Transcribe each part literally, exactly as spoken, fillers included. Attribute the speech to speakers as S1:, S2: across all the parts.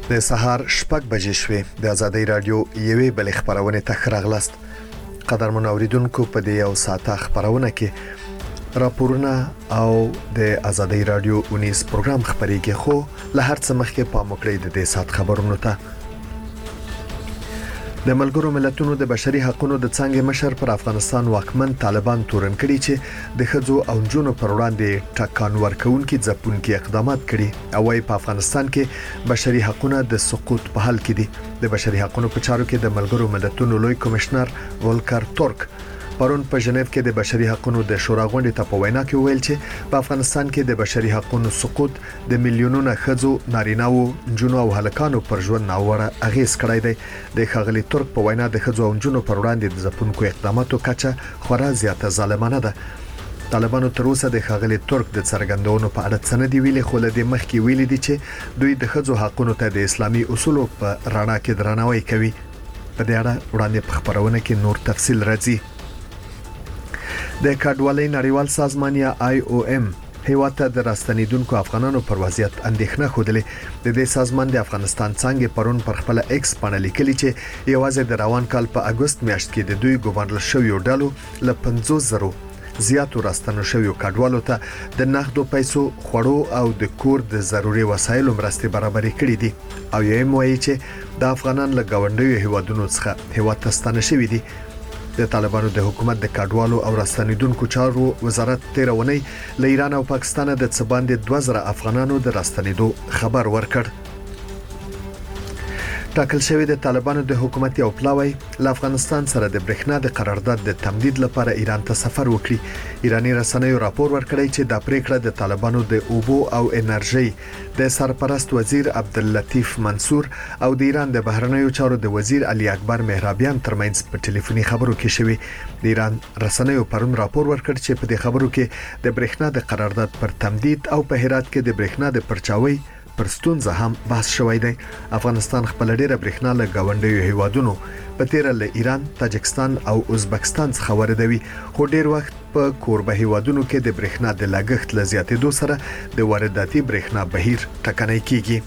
S1: د سهار شپږ بجې شوې د ازادۍ رادیو یوې بلې خبرونه ته راغلاست. قدرمن اوریدونکو په دې یو ساعته خبرونه کې راپورونه او د ازادۍ رادیو اونیس پروګرام خبرېږي، خو له هر څه مخکې پام وکړئ د دې سات خبرونو ته. د ملګرو ملتونو د بشري حقوقو د څنګه مشر پر افغانستان واکمن طالبان تورن کړي چې د خځو او نجونو پر وړاندې ټاکان ورکوونکي ځپونکي اقدامات کړي او وايي په افغانستان کې بشري حقوقو د سقوط په حال کې دي. د بشري حقوقو په چارو کې د ملګرو ملتونو لوی کمشنر ولکر تورک پرون په ژنیو کې د بشري حقوقو د شورا غونډې ته په وینا کې ویل چې په افغانستان کې د بشري حقوقو سقوط د میلیونونو ښځو، نارینه‌و، نجونو او هلکانو پر ژوند ناوړه اغیز کړی دی. د ښاغلي ترک په وینا د ښځو او نجونو پر وړاندې د ځپونکو اقداماتو کچه خورا زیاته ظالمانه ده. طالبانو تر اوسه د ښاغلي ترک د څرګندونو په اړه څه نه دی ویلي، خو له دې مخکې ویلي دي چې دوی د ښځو حقوقو ته د اسلامي اصولو په رڼا کې درناوی کوي. په دې اړه وړاندې په خبرونه کې نور تفصیل راځي. د کډوالۍ نړیوال سازمان یا آی او ام هیواد ته د راستنیدونکو افغانانو پر وضعیت اندېښنه خوده. د دې سازمان د افغانستان څنګه پرون پر خپل ایکس باندې لیکلي چې یوازې د روان کال په اگست میاشت کې د دوی ګورنل شویو ډالو ل پنځوس زره زیاتو راستنو شویو کډوالو ته د نغدو پیسو، خوړو او د کور د ضروري وسایلو مرستې برابرې کړې دي او یې موایي چې د افغانان له گاونډیو هیوادونو څخه هیواد ته ستانه شوي دي. د طالبانو د حکومت د کډوالو او راستنیدونکو چارو وزارت تیرونی له ایران او پاکستان د څه باندې دوه زره افغانانو د راستنیدو خبر ورکړ. ټاکل شوی د طالبانو د حکومت یو پلاوی له افغانستان سره د برېښنا د قرارداد د تمدید لپاره ایران ته سفر وکړي. ایرانی رسنیو راپور ورکړی چې د پریکړه د طالبانو د اوبو او انرژي د سرپرست وزیر عبداللطیف منصور او د ایران د بهرنیو چارو د وزیر علي اکبر مهرابیان ترمنځ په ټلیفوني خبرو کې شوی. د ایران رسنیو پرون راپور ورکړ چې په دې خبرو کې د برېښنا د قرارداد پر تمدید او په هرات کې د برېښنا د پرچاوي پر ستونزه هم بحث شوی دی. افغانستان خپل ډیره برېښنا له گاونډیو هیوادونو په تیر له ایران، تاجکستان او ازبکستان څخه واردوي، خو ډیر وخت په کوربه هیوادونو کې د برېښنا د لګښت له زیاتېدو سره د وارداتي برېښنا بهیر ټکنی کیږي.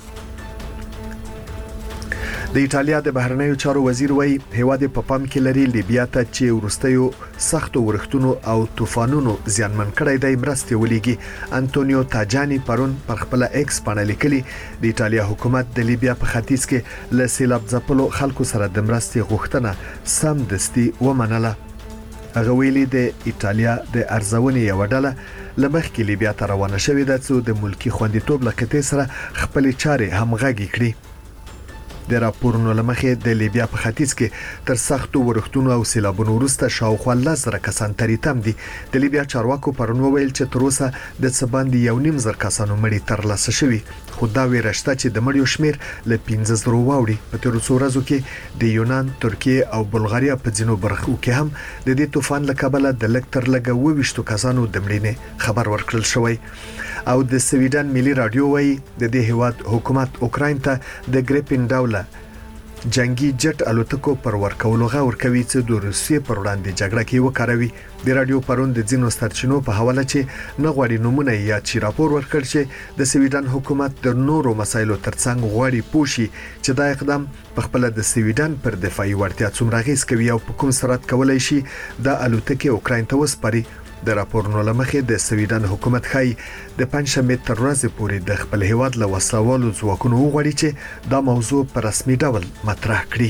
S1: د ایټالیا د بهرنیو چارو وزیر وایي هیواد په پام کې لري لیبیا ته چې ورستیو سختو ورښتونو او طوفانونو زیانمن کړی دی مرستې ولېږي. انټونیو تاجانی پرون پر خپل ایکس باندې لیکلي د ایټالیا حکومت د لیبیا په ختیځ کې له سیلاب ځپلو خلکو سره د مرستې غوښتنه سم دستي ومنله. هغه ویلي د ایټالیا د ارزونې یو ډله لمخ کې لیبیا ته روانه شوې ده چې د ملکی خوندیتوب لکټې سره خپل چارې همغږي کړي. د راپورونو لمخې د لیبیا په ختیځ کې تر سختو ورښتونو او سیلابونو وروسته شاوخوا لس زره کسان تریتم دي. د لیبیا چارواکو پرون وویل چې تر اوسه د څه باندې یو نیم زر کسانو مړي ترلاسه شوي، خو دا ویره شته چې د مړیو شمیر له پنځه زره واوړي. په تیرو څو ورځو کې د یونان، ترکیه او بلغاریا په ځینو برخو کې هم د دې طوفان له کبله د لږ تر لږه اووه ویشت کسانو د مړینې خبر ورکړل شوی. او د سویډن ملي رادیو وایي د دې هیواد حکومت اوکراین ته د ګریپین ډوله جنگي جټ الوتکو پر ورکولو غوړ کوي چې د روسیې پر وړاندې جګړه کې وکاروي. د رادیو پرون د ځینو سرچینو په حواله چې نه غواړي نمونه یا چې راپور ورکړ چې د سویډن حکومت د نورو مسایلو ترڅنګ غواړي پوښي چې دا اقدام په خپل د سویډن پر دفاعي وړتیا څومره غیز کوي او په کوم سرعت کولای شي د الوتکې اوکراین ته وسپاري. د راپورونو لمخې د سویډن حکومت خای د پنځمې تر ورځې پورې د خپل هیواد له وسلوالو ځواکونو وغواړي چې دا موضوع په رسمي ډول مطرح کړي.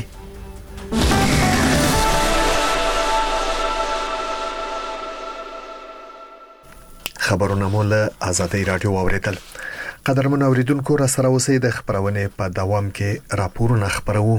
S1: خبرونه مو له ازادۍ رادیو اوریدل. قدرمن اوریدونکو را سره اوسئ، د خبرونه په دوام کې راپورونه خبرو.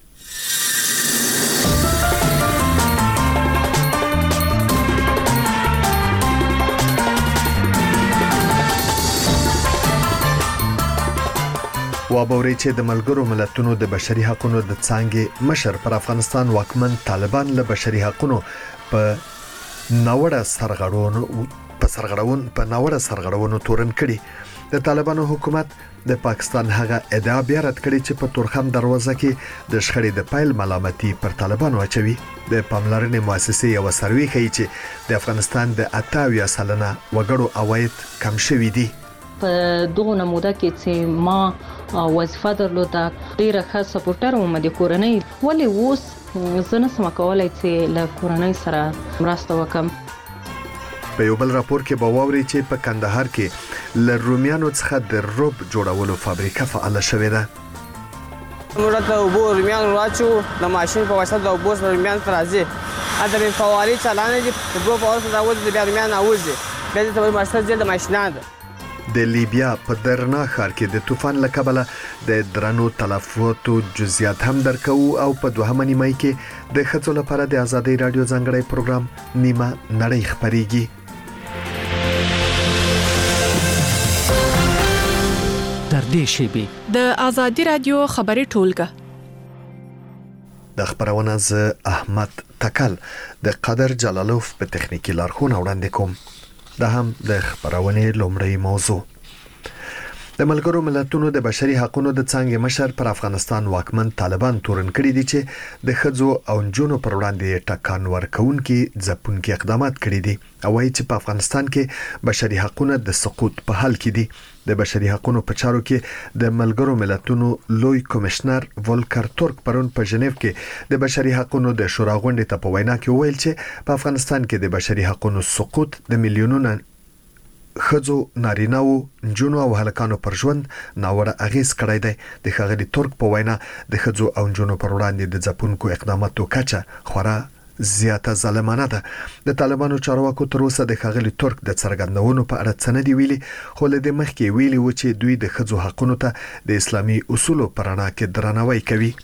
S1: وابوري چې د ملګرو ملتونو د بشري حقوقو د څنګه مشر پر افغانستان واکمن طالبان له بشري حقوقو په ناوړه سرغړونو په سرغړون په ناوړه سرغړونو تورن کړي. د طالبانو حکومت د پاکستان هغه ادعا بیا رد کړي چې په تورخم دروازه کې د شخړې د پایل ملامتي پر طالبانو اچوي. د پاملرنې مؤسسې یو سروې ښیي چې د افغانستان د اته اویا سلنه وګړو عواید کم شوي دي.
S2: په دغه نموده کې چې ما وظیفه درلوده ډیره ښه سپورټر وم د کورنۍ ولې اوس زه نسم کولای چې له کورنۍ سره مرسته وکم.
S1: په یو بل راپور کې به واوري چې په کندهار کې له رومیانو څخه د روب جوړولو فابریکه فعال شوې ده.
S3: موږ ته وبو رومیان راچو د ماشين په واسطه د وبو رومیان ترازي اته په فوالي چلانه دي په دوه په اوسه راوځي د رومیان اوځي به د ماشين د ماشينان
S1: د لیبیا په درنا ښار کې د طوفان له کبله د درنو تلفاتو جزئیات هم درکو او په دوهمه نیمه کې د ښځو لپاره د ازادي رادیو ځانګړی پروګرام نیمه نړۍ خبريږي.
S4: در دې شیبې
S5: د ازادي رادیو خبري ټولګه
S1: د خبرونه ز احمد تکل د قدر جلالوف په تخنیکی لارښوونه وړاندې کوم. دا هم د خبرونه لومړی موضوع. د ملګرو ملتونو د بشري حقوقو د څنګه مشر پر افغانستان واکمن طالبان تورن کړی دي چې د خځو او نجونو پر وړاندې ټکان ورکونکي ځپونکي اقدامات کړی دي او وايي چې په افغانستان کې بشري حقوقو د سقوط په حال کې دي. د بشري حقوقو په چارو کې د ملګرو ملتونو لوی کمشنر ولکر تورک پرون په ژنیو کې د بشري حقوقو د شورا غونډې ته په وینا کې ویل چې په افغانستان کې د بشري حقوقو سقوط د میلیونونو خځو نارینه‌و نجونو او هلکانو پر ژوند ناوړه اغیز کړی دی. د ښاغلي تورک په وینا د خځو او نجونو پر وړاندې د ځپونکو اقداماتو کچه خورا زیاته ظالمانه ده. د طالبانو چارواکو تر اوسه د ښاغلي تورک د څرګندونو په اړه څه نه دی ویلي، خو له دې مخکې ویلي و چې دوی د خځو حقوقو ته د اسلامي اصولو پر اړه کې درناوی کوي.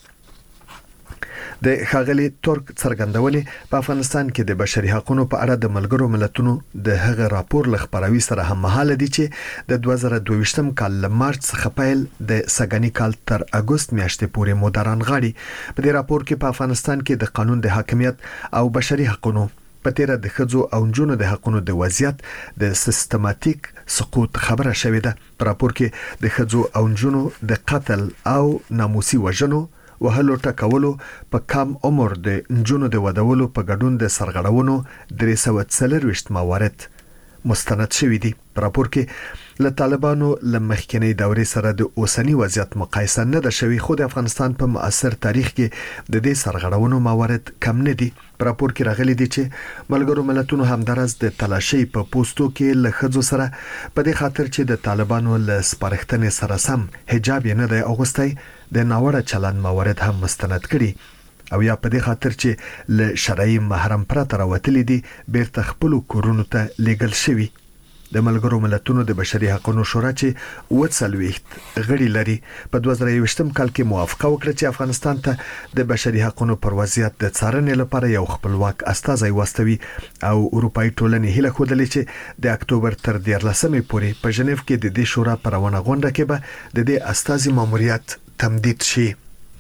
S1: د ښاغلي تورک څرګندونې په افغانستان کې د بشري حقوقو په اړه د ملګرو ملتونو د هغه راپور لخبروي سره هم مهاله دي چې د دوه زره دوه ویشتم کال له مارچ څخه پیل د سګنی کال تر اگست میاشتې پورې مدران غاړي. په دې راپور کې په افغانستان کې د قانون د حاکمیت او بشري حقوقو په تیر د خځو او نجونو د حقوقو د وضعیت د سیستماتیک سقوط خبره شوې ده. په راپور کې د خځو او نجونو د قتل او ناموسي وژنو وهلو ټکولو په کم عمر د نجونو د ودولو په ګډون د سرغړونو درې سوه څلرویشت موارد مستند شوي دي. په راپور کې له طالبانو له مخکنی دورې سره د اوسنی وضعیت مقایسه نه ده شوې، خو د افغانستان په معاصر تاریخ کې د دې سرغړونو موارد کم نه دي. په راپور کې راغلي دي چې ملګرو ملتونو همدارس د تلاشي په پوسټو کې له خځو سره په دې خاطر چې د طالبانو له سپارښتنې سره سم حجاب یې نه دی اغوستی د ناوړه چلند موارد هم مستند کړي او یا په دې خاطر چې له شرعي محرم پرته راوتلي دي بیرته خپل کورونو ته لیږل شوي. د ملګرو ملتونو د بشري حقوقو شورا چې وڅلويخت غړي لري په دوه زره یوویشتم کال کې موافقه وکړه چې افغانستان ته د بشري حقوقو پر وضعیت د څارنې لپاره یو خپلواک استازی واستوي او اروپאי ټولنې هیله خوده چې د اکتوبر تر دیارلسمې پورې په ژنیو کې د دې شورا پر روانه غونډه کې به د دې استازي ماموریت تمدید شي.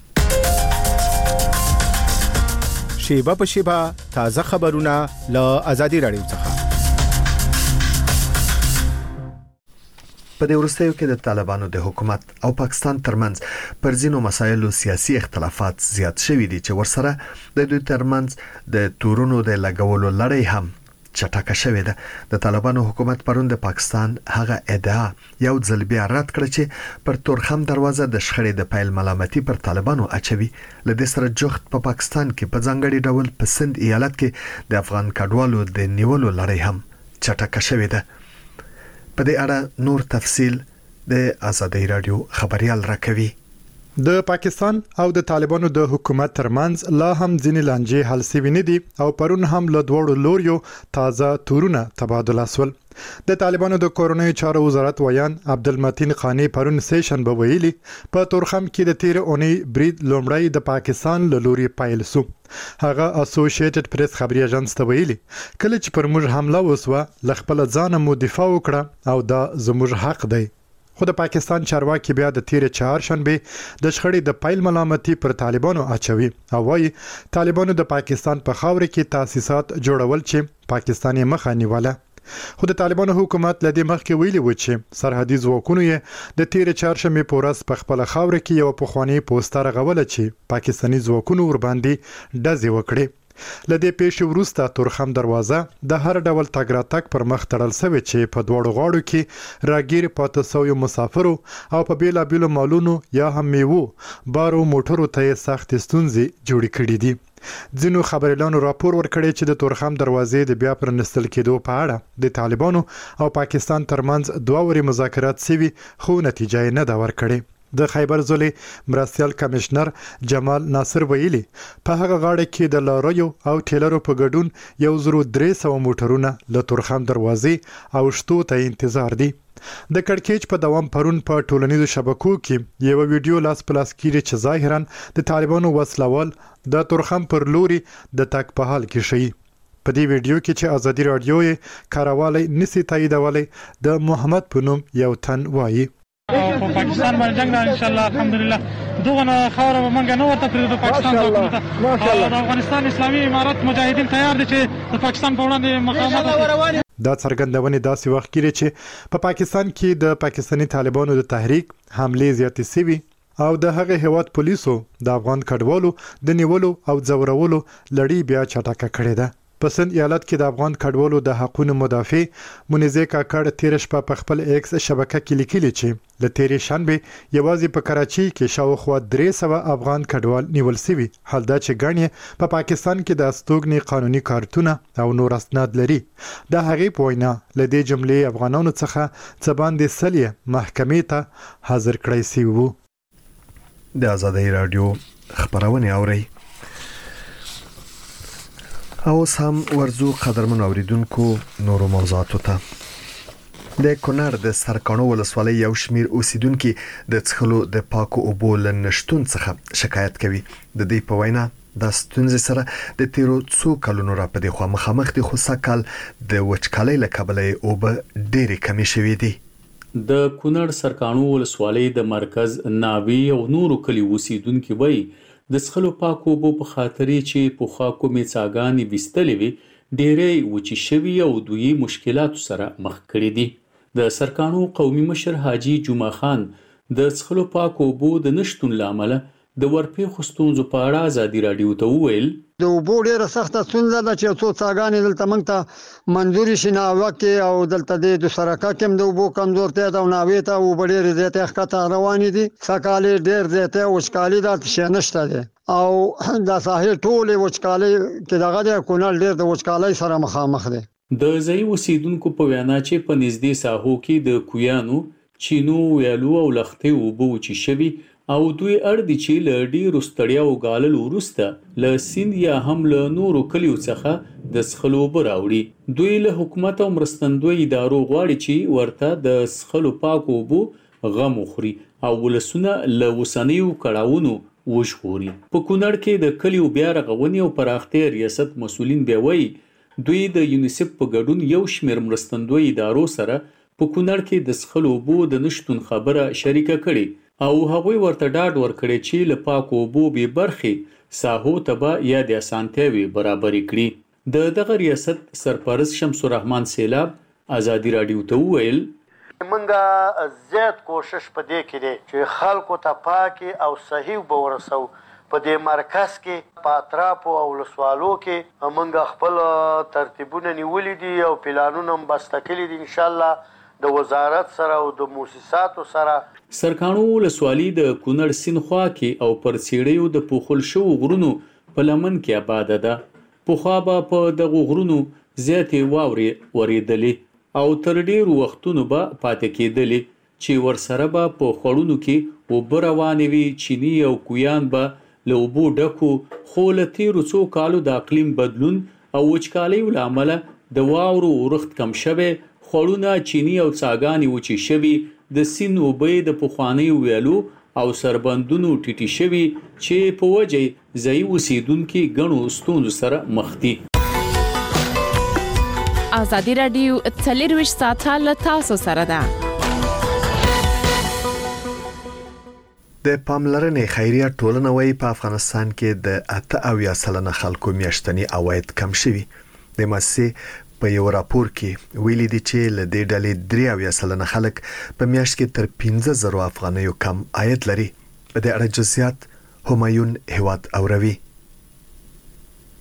S6: شیبه په شیبه تازه خبرونه له ازادي رادیو څخه.
S1: په دې وروستیو کې د طالبانو د حکومت او پاکستان ترمنځ پر ځینو مسایلو سیاسي اختلافات زیات شوي دي چې ورسره د دوی ترمنځ د تورونو د لګولو لړۍ هم چټکه شوې ده. د طالبانو حکومت پرون د پاکستان هغه ادعا یو ځل بیا رد کړ چې پر تورخم دروازه د شخړې د پیل ملامتي پر طالبانو اچوي. لدې سره جوخت په پا پاکستان کې په ځانګړي ډول په سند ایالت کې د افغان کډوالو د نیولو لړۍ هم چټکه شوې ده. په دې اړه نور تفصیل د ازادي رادیو خبريال راکوي.
S7: د پاکستان او د طالبانو د حکومت ترمنځ لا هم ځینې لانجې حل شوي نه دي او پرون هم له دوړو لوریو تازه تورونه تبادله شول. د طالبانو د کورونی چارو وزارت ویان عبدالمتین خانی پرون سیشن به ویلي په تورخم کې د تیر اونۍ برید لومړی د پاکستان له لوري پایل شو. هغه اسوسییټډ پریس خبري اژانس ته ویلي کله چې پر موږ حمله وسوه لخپل ځان مو دفاع وکړه او دا زموږ حق دی. خو د پاکستان چارواکي بیا د تیر چهارشنبه د شخړې د پایل ملامتي پر طالبانو اچوي او وايي طالبانو د پاکستان په خاور کې تاسیسات جوړول چې پاکستان یې مخه نیوله. خو د طالبانو حکومت لدې مخکې ویلي و چې سرحدي ځواکونو یې د تیر چهارشنبه پورس په خپل خاور کې یو پخوانی پوسټر غوله چې پاکستاني ځواکونو ور باندې ډزې وکړي. لدې پیښې وروسته تورخم دروازه د هر ډول تګ راتګ پر مخ تړل شوې چې په دواړو غاړو کې راګیر پاتې شویو مسافرو او په بیلابیلو مالونو یا هم میوو بارو موټرو ته سخت ستونزې جوړې کړې دي. ځینو خبريالانو راپور ورکړی چې د تورخم دروازې د بیا پرانستل کېدو په اړه د طالبانو او پاکستان ترمنځ دوه وري مذاکرات شوي خو نتیجه یې نه ده ورکړې. د خیبر ضلع مرستیال کمشنر جمال ناصر ویلي په هغه غاړه کې د لاریو او ټیلرو په ګډون یو زرو درې سوه موټرونه له تورخم دروازې او شتو ته انتظار دي. د کړکېچ په دوام پرون په ټولنیزو شبکو کې یو ویډیو لاس پلاس کیږي چې ظاهرا د طالبانو وسلوال د تورخم پر لوري د تک په حال کې شي. په دې ویډیو کې چې ازادي رادیو یې کاروالی نسی تاییدولی د محمد پونم یو تن وایي
S8: او په پاکستان باندې جنگ ان شاء الله الحمدلله دغه خاور به منګه نو ورته پرې د پاکستان حکومت او د افغانستان اسلامي امارت مجاهدین تیار دي چې د پاکستان په وړاندې مقاومت وکړي. دا څرګندونه داسې وخت کې چې په پاکستان کې د پاکستاني طالبانو د تحریک حمله زیاتې شوي او د هغه هیواد پولیسو د افغان کډوالو د نیولو او ځورولو لړۍ بیا چټکه کړې ده. په سند ایالت کې د افغان کډوالو د حقوقو مدافع منیزه کاکړ تیر شپه په خپل ایکس شبکه کې لیکلي چې د تیرې شنبه یوازې په کراچي کې شاوخوا درې سوه افغان کډوال نیول شوي. حال دا چې ګڼې په پاکستان کې د استوګنې قانوني کارتونه او نور اسناد لري. د هغې په وینا له دې جملې افغانانو څخه څه باندې سل یې محکمې ته حاضر کړی شوي وو.
S1: د آزادۍ راډیو خبرونه اورئ او سم ورزو قدرمن اوریدونکو نورو موضوعاتو ته. د کونړ د سرکانو ولسوالۍ یو شمیر اوسیدونکو د څښلو د پاکو اوبو لنشتون څخه شکایت کوي. د دې په وینا د ستونزې سره د تیرو څو کلونو راپدې خو مخامخ دي خو سکل د وچکالۍ له کبله اوبه ډېرې کمې شوې دي.
S9: د کونړ سرکانو ولسوالۍ د مرکز ناوی او نورو کلی اوسیدونکو وایي د څښلو پاکو اوبو په خاطرې چې پخوا کومې څاګانې ویستلې وي ډېرې وچې شوي او دوی مشکلاتو سره مخ کړي دي. د سرکانو قومي مشر حاجي جمعه خان د څښلو پاکو اوبو د نشتون له امله د ورپېښو ستونزو په اړه ازادي راډیو ته وویل
S10: د اوبو ډېره سخته ستونزه ده چې څو څاګانې دلته موږ ته منظورې شي ناوه کې او دلته د سرکه کې هم د اوبو کمزورتیا ده او ناوې ته اوبه ډېرې زیاتې ښکته روانې دي. سږکال یې ډېر زیاتې وچکالي ده شی نشته دی او د ساحل ټولې وچکالۍ کې دغه دی کونړ ډېر د وچکالۍ سره مخامخ دی.
S9: د ځایي اوسیدونکو په وینا چې په نږدې ساحو کې د کویانو چینو ویالو او لښتې اوبه وچې شوي او دوی اړ دي چې له ډېرو ستړیاو ګاللو وروسته له سیند یا هم له نورو کلیو څخه د څښلو اوبه راوړي. دوی له حکومت او مرستندوی ادارو غواړي چې ورته د څښلو پاکو اوبو غم وخوري او ولسونه له اوسنیو کړاوونو وژغوري. په کونړ کې د کلیو بیا رغونې او پراختیا ریاست مسؤلین بیا وایي دوی د یونیسف په ګډون یو شمېر مرستندوی ادارو سره په کونړ کې د څښلو اوبو د نشتون خبره شریکه کړې او هغوی ورته ډاډ ورکړی چې له پاکو اوبو بې برخې ساحو ته به یا د اسانتیاوې برابرې کړي. د دغه ریاست سرپرست شمس الرحمن سیلاب ازادي راډیو ته وویل
S11: منګه زیات کوشش په دې کې دی چې خلکو ته پاکي او صحیح به ورسو. په دې مرکز کې په اطرافو او ولسوالو کې منګه خپل ترتیبونه نیولي دي او پلانونه هم بسته کړي دي ان شاء الله د وزارت سره او د مؤسساتو سره.
S9: سرکانو ولسوالي د کونړ سیند خوا کې او پر څېړیو د پوښل شوو غرونو په لمن کې آباده ده. پخوا به په دغو غرونو زیاتې واورې ورېدلې او تر ډېرو وختونو به پاتې کېدلې چې ورسره به په خوړونو کې اوبه روانې وي. چیني او کویان به له اوبو ډکو خو له تېرو څو کالو د اقلیم بدلون او وچکالیو له امله د واورو ورښت کم شوی، خوړونه چیني او څاګانې وچې شوي، د سیند اوبه د پخوانیو ویالو او سربندونو ټیټې شوي چې په وجه ځایي اوسیدونکي ګڼو ستونزو سره مخ دي.
S5: ازادي راډیو څلرویشت ساعته له تاسو سره ده.
S1: د پاملرنې خیریه ټولنه وايي په افغانستان کې د اته اویا سلنه خلکو میاشتني عواید کم شوي. د مؤسسې په یو راپور کې ویلي دي چې له دې ډلې درې اویا سلنه خلک په میاشت کې تر پنځه زره افغانیو کم عاید لري. په دې اړه جزئیات همایون هیواد اوروي.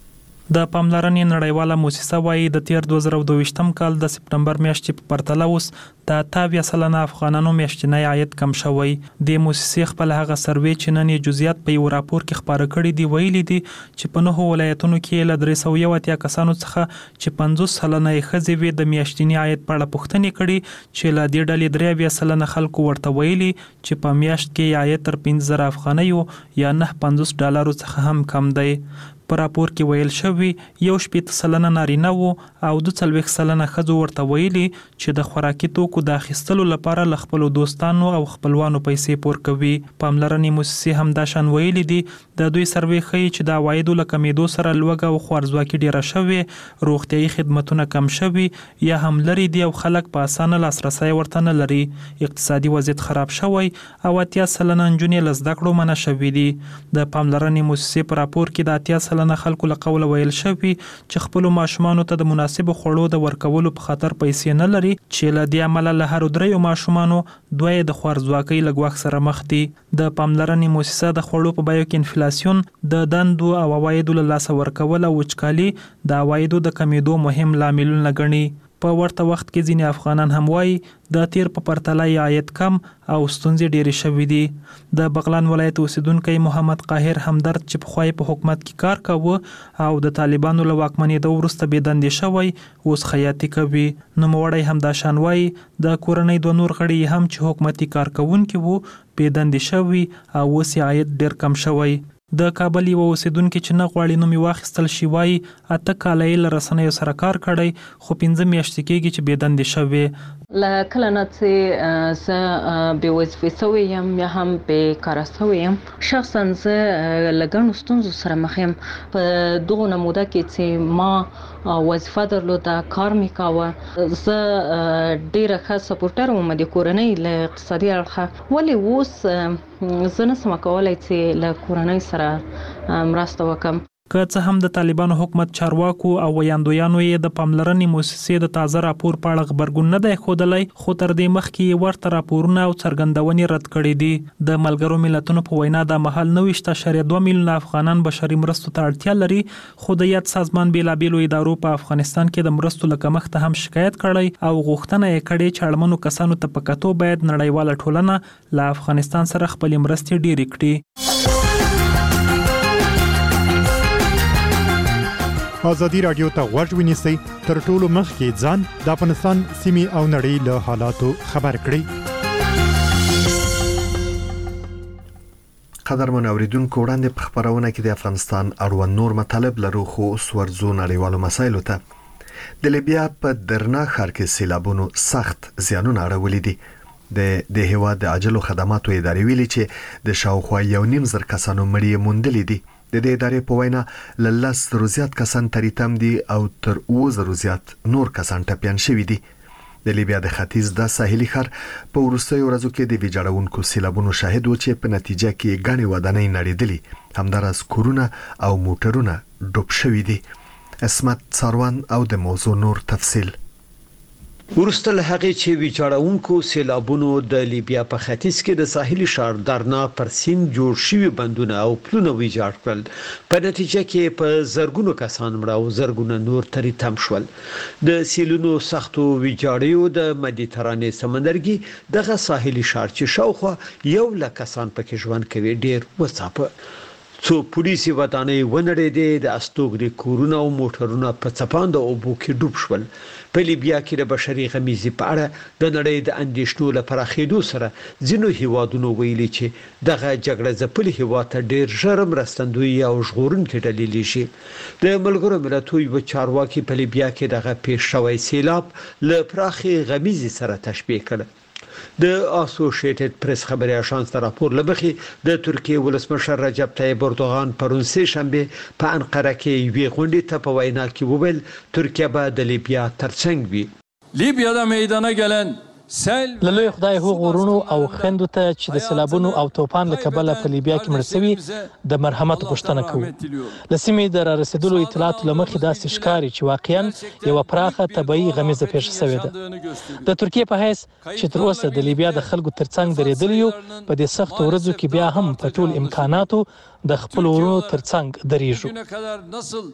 S12: د پاملرنې نړیواله موسسه وایي د تیر دوه زره دوه ویشتم کال د سپټمبر میاشتې په پرتله اوس د اته اویا سلنه افغانانو میاشتنی عاید کم شوی. د موسسې خپل هغه سروې چې نن یې جزئیات په یو راپور کې خپاره کړي دي ویلي دي چې په نهو ولایتونو کې له درې سوه یو اتیا کسانو څخه چې پنځوس سلنه یې ښځې وې د میاشتني عاید په اړه پوښتنې کړي چې له دې ډلې درې اویا سلنه خلکو ورته ویلي چې په میاشت کې عاید تر پنځه زره افغانیو یا نه پنځوس ډالرو څخه هم کم دی. په راپور کې ویل شوی یو شپېته سلنه نارینه وو او دوه څلوېښت سلنه ښځو ورته ویلي چې د خوراکي توکو د اخیستلو لپاره له خپلو دوستانو او خپلوانو پیسې پور کوي. پاملرنې موسسې هم دا شان ویلي دي د دوی سروې ښیي چې د عوایدو له کمېدو سره لوږه او خوارځواکي ډیره شوې، روغتیایي خدمتونه کم شوي یا هم لرې دي او خلک په اسانه لاسرسی ورته نه لري. اقتصادي وضعیت خراب شوی او اتیا سلنه نجونې له زده کړو منع شوي دي. د پاملرنې موسسې په راپور کې د اتیا سلنه خلکو له قوله ویل شوي چې خپلو ماشومانو ته د مناسبو خوړو د ورکولو په خاطر پیسې نه لري، چې له دې امله له هرو دریو ماشومانو دوه یې د خوارځواکۍ له ګواښ سره مخ دي. د پاملرنې موسسه د خوړو په بیو کې انفلاسیون، د دندو او عوایدو له لاسه ورکول او وچکالي د عوایدو د کمیدو مهم لاملونه ګڼي. په ورته وخت کې ځینې افغانان هم وایي د تیر په پرتله یې عاید کم او ستونزې ډېرې شوي دي. د بغلان ولایت اوسیدونکی محمد قاهر همدرد چې پخوا یې په حکومت کې کار کاوه او د طالبانو له واکمنېدو وروسته بېدندې شوی اوس خیاطي کوي. نوموړی هم دا شان وایي د کورنۍ دوه نور غړي هم چې حکومتي کارکوونکي وو بېدندې شوي او اوس یې عاید ډېر کم شوی. د کابل یو اوسیدونکي چې نه غواړي نوم یې واخیستل شي وایي اته کاله یې له رسنیو سره کار کړی خو پنځه میاشتې کېږي چې بېدندې شوې.
S2: له کله نه چې زه بې وظیفې سوی یم یا هم بېکاره سوی یم، شخصا زه له ګڼو ستونزو سره مخ یم. په دغو نموده کې چې ما وظیفه درلوده، کار مې کاوه، زه ډېره ښه سپورټر وم د کورنۍ له اقتصادي اړخه، ولې اوس زه نسم کولی چې له کورنۍ سره مرسته وکم.
S12: که څه هم د طالبانو حکومت چارواکو او ویاندویانو یې د پاملرنې موسسې د تازه راپور په اړه غبرګون نه دی ښودلی، خو تر دې مخکې یې ورته راپورونه او څرګندونې رد کړي دي. د ملګرو ملتونو په وینا دا مهال نوي اشاریه دوه میلیونه افغانان بشري مرستو ته اړتیا لري، خو د یاد سازمان بېلابېلو ادارو په افغانستان کې د مرستو له کمښته هم شکایت کړی او غوښتنه یې کړې چې اړمنو کسانو ته په کتو باید نړیواله ټولنه له افغانستان سره خپلې مرستې ډېرې کړي.
S7: ازادي راډیو ته غوږ ونیسئ، تر ټولو مخکې ځان د افغانستان سیمې او نړۍ له حالاتو خبر کړئ.
S1: قدرمن اوریدونکو، وړاندې په خبرونه کې د افغانستان اړوند نور مطالب لرو، خو اوس ورځو نړیوالو مسایلو ته. د لیبیا په درنا ښار کې سیلابونو سخت زیانونه اړولي دي. د د هیواد د عاجلو خدماتو ادارې ویلي چې د شاوخوا یو نیم زر کسانو مړي موندلي دي. د دې ادارې په وینا له لس زرو زیات کسان تریتم دي او تر اووه زرو زیات نور کسان ټپیان شوي دي. د لیبیا د ختیځ د ساحلي ښار په وروستیو ورځو کې د ویجاړونکو سیلابونو شاهد و چې په نتیجه کې ګڼې ودانۍ نړېدلې، همداراز کورونه او موټرونه ډوب شوي دي. اسمت څاروان او د موضوع نور تفصیل.
S13: ورسته له هغې چې ویجاړونکو سیلابونو د لیبیا په ختیځ کې د ساحلي ښار درنا پر سیند جوړ شوي بندونه او پلونه ویجاړ کړل، په نتیجه کې په زرګونو کسان مړه او زرګونه نور تریتم شول. د سیلونو سختو ویجاړیو د مدیترانې سمندرګي دغه ساحلي ښار چې شاوخوا یو لک کسان پکې ژوند کوي ډیر وڅاپه. څو پولیسي ودانۍ ونړېدې، د استوګنې کورونه او موټرونه په څپاند اوبو کې ډوب شول. په لیبیا کې د بشري غمیزې په اړه د نړۍ د اندېښنو له پراخېدو سره ځینو هیوادونو ویلي چې دغه جګړه ځپلي هیواد ته ډېر ژر مرستندوی او ژغورونکې ډلې لیږي. د ملګرو ملتونو یو چارواکي په لیبیا کې دغه پیښ شوی سیلاب له پراخې غمیزې سره تشبیه کړ. د اسوسییټډ پریس خبري اژانس راپور لبخي د ترکیه ولسمشر رجب طیب اردوغان پرون سه شنبه په انقره کې وی غونډې ته په وینا کې وویل ترکیه به د لیبیا ترڅنګ وي.
S14: لیبیادا میدانه گلن
S4: له لوی خدای هغو غرونو او خندو ته چې د سیلابونو او توپان له کبله په لیبیا کې مړ شوي د مرحمت غوښتنه کوو. له سیمې د رارسېدلو اطلاعاتو له مخې داسې ښکاري چې واقعا یوه پراخه طبیعي غمیزه پیښه شوې ده. د ترکیې په حیث چې تر اوسه د لیبیا د خلکو ترڅنګ درېدلي یو، په دې سختو ورځو کې بیا هم په ټول امکاناتو د خپلو ورونو ترڅنګ درېږو.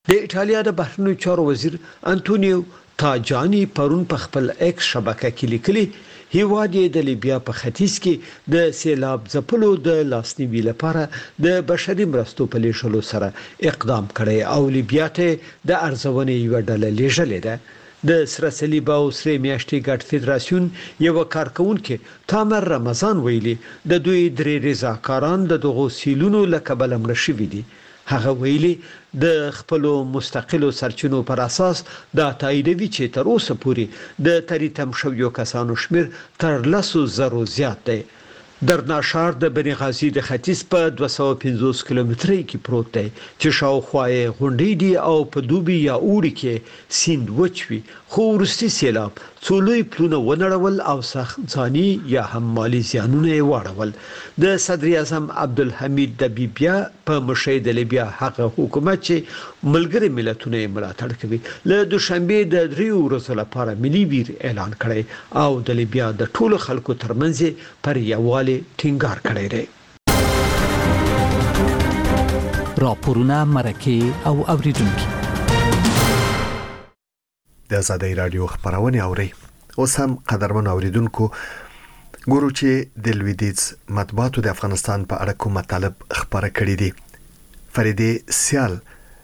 S13: د ایټالیا د بهرنیو چارو وزیر انټونیو تاجانی پرون په خپل ایکس شبکه کې لیکلي هیواد یې د لیبیا په ختیځ کې د سیلاب ځپلو د لاسنیوي لپاره د بشري مرستو په لیږلو سره اقدام کړی او لیبیا ته د ارزونې یو ډله لیږلې ده د سره صلیب او سره میاشتې ګډ فدراسیون یو کارکونکو تامر رمضان ویلي د دوی درې رضاکاران د دغو سیلونو لکبل مړ شوي دي. هغه ویلي د خپل مستقلو سرچینو پر اساس د تاییدوي چې تر اوسه پورې د تریتم شویو کسانو شمیر تر لسو زرو زیات دی. درناشار د بني غازي د ختیځ په دوه سوه او پنځوس کیلومترۍ کې پروت دی چې شاوخوا یې غونډې دي او په دوبي یا اوړي کې سیند وچوي خو وروستي سیلاب څو لوی پلونه ونړول او سخت ځاني یا هم مالي زیانونه یې واړول. د صدر اعظم عبدالحمید دبیبیا په مشرۍ د لیبیا هغه حکومت چې ملګری ملتونه یې ملاتړ کوي له دوشنبه د دریو ورځو لپاره ملي ویر اعلان کړی او د لیبیا د ټولو خلکو ترمنځ پر یووالي ټینګار کړی دی.
S15: راپورونه مرکه او اوریدونکو
S1: د آزادۍ رادیو خبرونه اوري. اوس هم قدرمن اوریدونکو ګورو چې د لویدیز مطبوعاتو د افغانستان په اړه کوم مطالب خبره کړې دي. فریدې سیال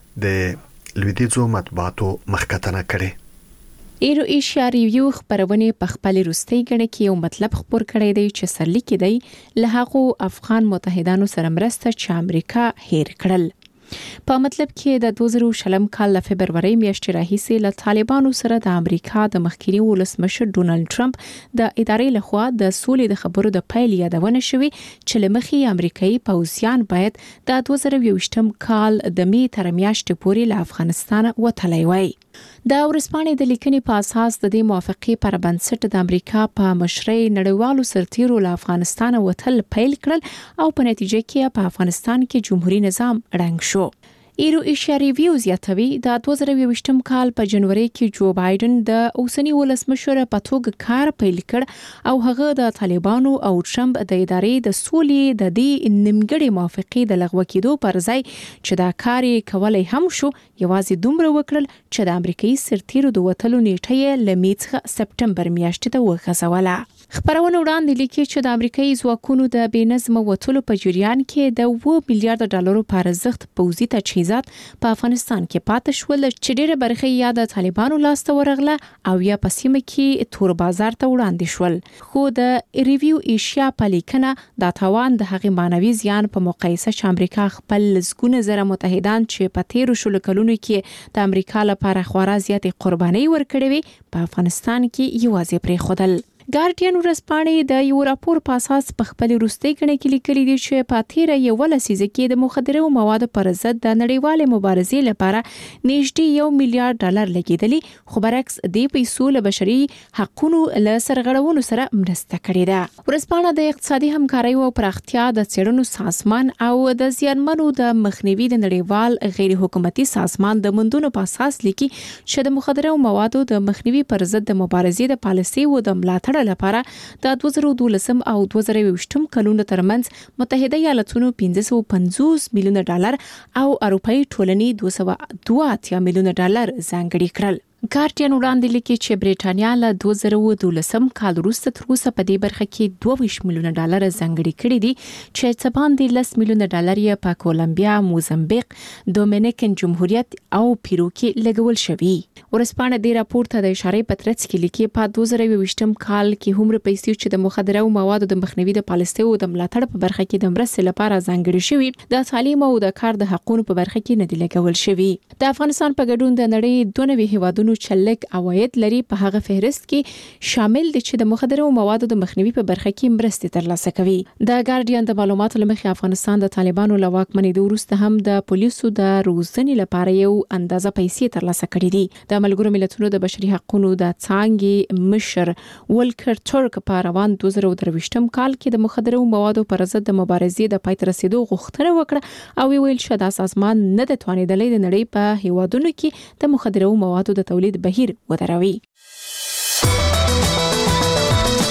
S1: د لویدیزو مطبوعاتو مخکتنه کړي.
S5: ایرو ایشیا ریویو خبرونه په خپل روستي غړي کې یو مطلب خبر کړی دی چې سرلیک دی له هغه افغان متحدانو سره مرسته چې امریکا هیر کړل. په مطلب کې د دوه زره شلم کال د فبرवरी میاشتې راهیسې له طالبانو سره د امریکا د مخکینی ولسمشر ډونالد ټرمپ د ادارې لخوا د سولې د خبرو د پیل یادونه شوې چې لمخې امریکایي پوځیان باید د دوه زره یوویشتم کال د می تر میاشتې پورې له افغانستان وتلی وای. د ورسپانې د لیکنې په اساس د دې موافقې پر بنسټ د امریکا په مشرۍ نړیوالو سرتیرو له افغانستان وتل پیل کړل او په نتیجه کې په افغانستان کې جمهوریت نظام ړنګ شو. ایرو ایشیا ریویو زیاتوي د دوه زره یوویشتم کال په جنوري کې جو بایدن د اوسنی ولسمشر په توګه کار پیل کړ او هغه د طالبانو او ټرمپ د ادارې د سولې د دې نیمګړې موافقې د لغوه کېدو پر ځای چې دا کار کولای هم شو یوازې دومره وکړل چې د امریکایي سرتیرو د وټلو نیټه یې لمیڅ سپټمبر میاشتې ته وغځوله. خبرونه وړاندې لیکي چې د امریکایي ځواکونو د بېنظمه وټلو په جریان کې د اوه میلیارډ ډالرو په ارزښت پوځي تجهیزات په افغانستان کې پاتې شول چې ډېره برخه یې د طالبانو لاسته ورغله او یا په سیمه کې تور بازار ته وړاندې شول. خو د ریویو ایشیا په لیکنه دا تاوان د هغې معنوي زیان په مقایسه چې امریکا خپل لسګونه زره متحدان چې په تیرو شلو کلونو کې د امریکا لپاره خورا زیاتې قربانۍ ورکړې وي په افغانستان کې یوازې پرېښودل. ګارډین ورځپاڼې د یو راپور په اساس په خپل روستي غړي کې لیکلي دي چې په تیر یو لسیزه کې د مخدره موادو پر ضد د نړیوال مبارزې لپاره نږدې یو میلیارډ ډالر لګیدلي خو برعکس د پیسو له بشري حقوقو له سرغړونو سره مرسته کړې ده. ورځپاڼه د اقتصادي همکارۍ او پراختیا د څېړنو سازمان او د زیانمنو د مخنیوي د نړیوال غیر حکومتي سازمان د مندونو په اساس لیکي چې د مخدره موادو د مخنیوي پر ضد د مبارزې د پالیسي او د ملاتړ لپاره د دوه زره دولسم او دوه زره یوویشتم کلونو ترمنځ متحده ایالاتونو پنځه سوه پنځوس میلیونه ډالر او اروپאי ټولنې دوه سوه دوه اتیا میلیونه ډالر ځانګړي کړل. ګارډین وړاندې لیکي چې بریټانیا له دوه زره دولسم کال وروسته تر اوسه په دې برخه کې دوه ویشت میلیونه ډالر ځانګړي کړي دي چې څه باندې لس میلیونه ډالر یې په کولمبیا، موزمبیق، دومینیکن جمهوریت او پیرو کې لګول شوي. ورسپانه دې راپور ته د اشاره په ترڅ کې لیکي په دوه زره یوویشتم کال کې هم پیسې چې د مخدره موادو د مخنیوي د پالیسۍ او د ملاتړ په برخه کې د مرستې لپاره ځانګړي شوي د تعلیم او د کار د حقوقو په برخه کې نه دي لګول شوي. د افغانستان په ګډون د نړۍ دوه نوي هیوادونو چې لږ عواید لري په هغه فهرست کې شامل دي چې د مخدره موادو د مخنیوي په برخه کې مرستې ترلاسه کوي. د ګارډین د معلوماتو لمخې افغانستان د طالبانو له واکمنۍ وروسته هم د پولیسو د روزنې لپاره یو اندازه پیسې ترلاسه کړې دي. د ملګرو ملتونو د بشري حقوقو د څانګې مشر ولکر ترک په روان دوه زره درویشتم کال کې د مخدره موادو پر ضد د مبارزې د پای ته رسیدو غوښتنه وکړه او ویل چې د سازمان نه د توانیدلې د نړۍ په هیوادونو کې د مخدره موادو د تولید بهیر ودروي.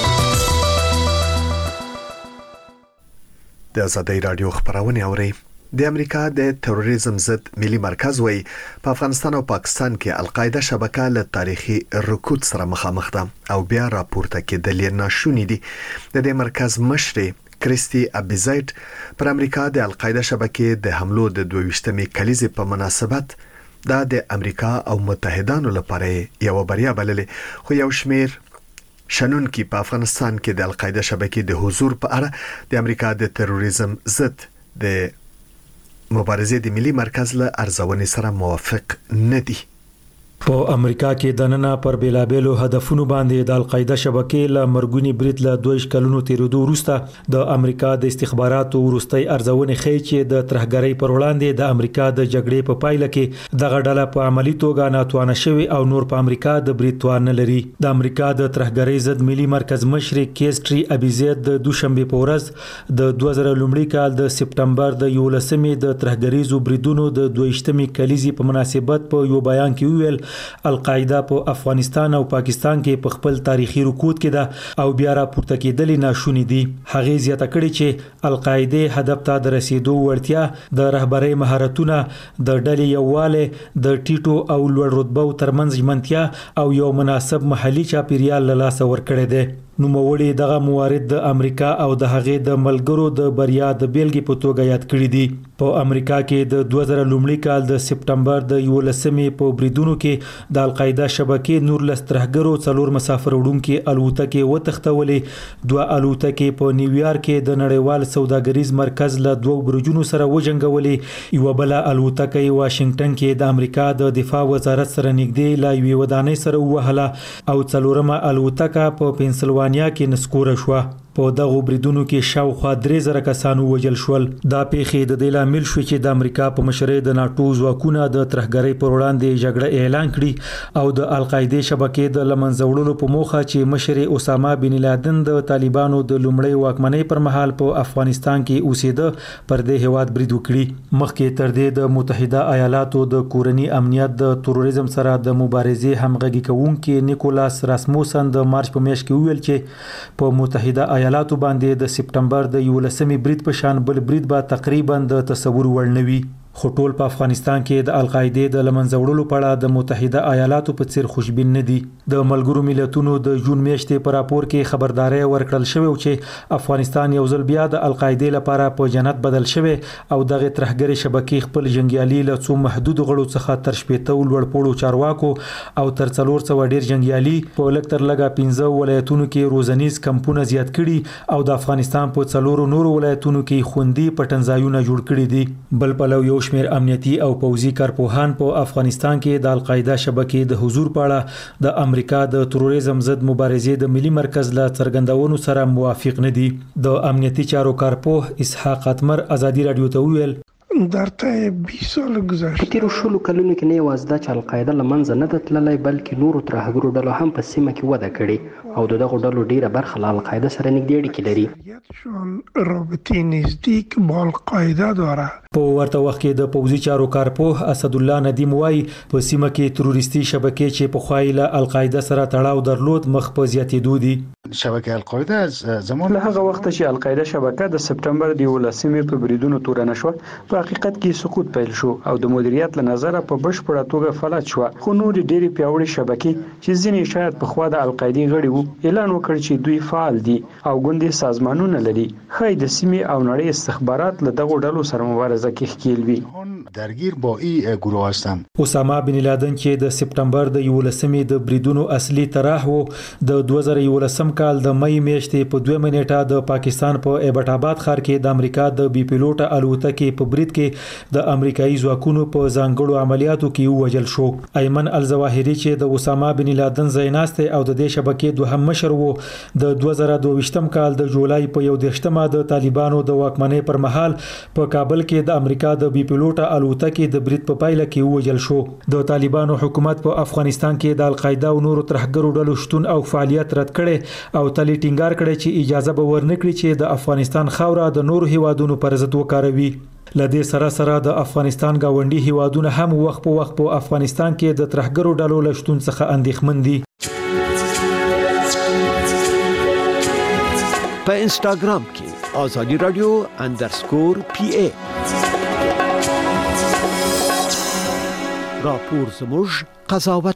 S1: د آزادۍ رادیو خبرونه اوري. د امریکا د تروریزم ضد ملي مرکز وایي په افغانستان او پاکستان کې القاعده شبکه له تاریخي رکود سره مخامخ ده او بیا راپورته کېدل یې ناشونی دي. د دې مرکز مشر کریسټي ابیزایت پر امریکا د القاعده شبکې د حملو د دوه ویشتمې کلیزې په مناسبت دا د امریکا او متحدانو لپاره یو بریا بللې، خو یو شمیر شنونکي په افغانستان کې د القاعده شبکې د حضور په اړه د امریکا د تروریزم ضد د مبارزې د ملي مرکز له ارزونې سره موافق نه دي.
S16: په امریکا کې د نن پر بیلابېلو هدفونو باندې د القاعده شبکې له مرګونی برید له دوه کلونو تیرېدو وروسته د امریکا د استخباراتو وروستۍ ارزونې ښیي چې د ترهګرۍ پر وړاندې د امریکا د جګړې په پایله کې دغه ډله په عملی توګه ناتوانه شوې او نور په امریکا د برید توان نه لري. د امریکا د ترهګرۍ ضد ملي مرکز مشر کریسټي ابیزایت د دوشنبه په ورځ د دوه زره لومړي کال د سپټمبر د یولسمې د ترهګریزو بریدونو د دوه ویشتمې کلیزې په مناسبت په یو بیان کې ویل القاعده په افغانستان او پاکستان کې په خپل تاریخي رکود کې ده او بیا راپورته کېدل ناشونی دي. هغه زیاته کړې چې القاعده هدف ته د رسیدو وړتیا د رهبرۍ مهارتونه د ډلې یوواله د ټیټو او لوړ رتبو ترمنځ ژمنتیا او یو مناسب محلي چاپیریال له لاسه ورکړی دی. نوموړي دغه موارد د امریکا او د هغې د ملګرو د بریا د بیلګې په توګه یاد کړی دي. په امریکا کې د دوه زره لومړي کال د سپټمبر د یولسمې په بریدونو کې د القاعده شبکې نور لس ترهګرو څلور مسافر وړونکي الوتکې وتښتولې، دوه الوتکې په نیویارک کې د نړیوال سوداګریز مرکز له دوه برجونو سره وجنګولې، یو بل الوتکه یې واشنگټن کې د امریکا د دفاع وزارت سره نږدې لا یوې ودانۍ سره ووهله او څلورمه الوتکه په پنسلوانیا کې نسکوره شوه. په دغه بریدونو کې شاوخوا درې زره کسانو وژل شول. دا پیښې د دې لامل شو چې د امریکا په مشرۍ د ناتو ځواکونه د ترهګرۍ پر وړاندې جګړه اعلان کړي او د القاعده شبکې د لمنځه وړلو په موخه چې مشر اسامه بن لادن د طالبانو د لومړۍ واکمنۍ پر مهال په افغانستان کې اوسېده پر دې هیواد برید وکړي. مخکې تر دې د متحده ایالاتو د کورنی امنیت د تروریزم سره د مبارزې همغږي کوونکي نیکولاس راسموسن د مارچ په میاشت کې ویل چې په متحده ایالاتو باندې د سپټمبر د یولسمې برید په شان بل برید به تقریبا د تصور وړ نه وي. خو ټول په افغانستان کې د القاعده د لمنځه وړلو په اړه د متحده ایالاتو په څیر خوشبین نه دي. د ملګرو ملتونو د جون میاشتې په راپور کې خبرداري ورکړل شوې چې افغانستان یو ځل بیا د القاعده لپاره په جنت بدل شوی او دغه ترهګری شبکې خپل جنگیالي له څو محدود غړو څخه تر شپېته لوړ پوړو چارواکو او تر څلور سوه ډیر جنگیالي په لږ تر لږه پنځه ولایتونو کې روزنیز کمپونه زیات کړي او د افغانستان په څلورو نورو ولایتونو کې خوندي پټنځایونه جوړ کړي دي. بل پلو یو شمیر امنیتي او پوځي کارپوهان په افغانستان کې د القاعده شبکې د حضور په اړه د امریکا د تروریزم ضد مبارزې د ملي مرکز له څرګندونو سره موافق نه دي. د امنیتي چارو کارپوه اسحاق اتمر ازادي رادیو ته ویل
S17: درته بیست سال گذشته.
S18: په تیرو شلو کلونو کې نه یوازې دا چې القاعده له منځه نه ده تللی بلکې نورو ترهګرو ډلو هم په سیمه کې وده کړې او د دغو ډلو ډیره برخه له القاعده سره نږدې اړیکې لري.
S17: رابطې نزدیک با القاعده داره.
S16: په ورته وخت کې د پوځي چارو کارپوه اسد الله ندیم وایي په سیمه کې تروریستي شبکې چې په خوای له القاعده سره تړاو درلود مخ په زیاتېدو دي.
S19: شبکه القاعده از زمان
S20: له هغه وخت چې القاعده شبکه د سپټمبر د یولسمې په بریدونو تورنه شو په حقیقت کې سقوط پیل شو او د مدیریت له نظره په بشپړه توګه فلج شو. خو نور ډېری پیاوړي شبکې چې ځینې شاید په خوا د القاعده غړي وو اعلان وکړ چې دوی فعال دي او ګوندې سازمانونه لري. خای د سیمې او نړۍ استخبارات له دغو ډلو سره مبارزه کې ښکیل وي.
S19: درگیر با این گروه هستند.
S16: اسامه بن لادن چې د سپټمبر د یولسمې د بریدونو اصلي طرح وو د دوه زره یولسم کال د مې میاشتې په دوه منېټه د پاکستان په ایبټ آباد ښار کې د امریکا د بي پیلوټه الوتکې په برید کې د امریکایي ځواکونو په ځانګړو عملیاتو کې ووژل شو. ایمن الظواهري چې د اسامه بن لادن ځایناستی او د دې شبکې دوهم مشر وو د دوه زره دوه ویشتم کال د جولای په یو دېرشمه د طالبانو د واکمنۍ پر مهال په کابل کې د امریکا د بي پیلوټه الوتکې د برید په پایله کې ووژل شو. د طالبانو حکومت په افغانستان کې د القاعده او نورو ترهګرو ډلو شتون او فعالیت رد کړي او تل ټینګار کړي چې اجازه به ورنکړي چې د افغانستان خاوره د نورو هیوادونو پر ضد وکاروي. لدې سره سره د افغانستان گاونډي هیوادونه هم وخت په وخت په افغانستان کې د ترهګرو ډلو له شتون څخه اندېښمن دي.
S13: په انسټاګرام کې آزادي رادیو انډرسکور پی ای راپور زموږ قضاوت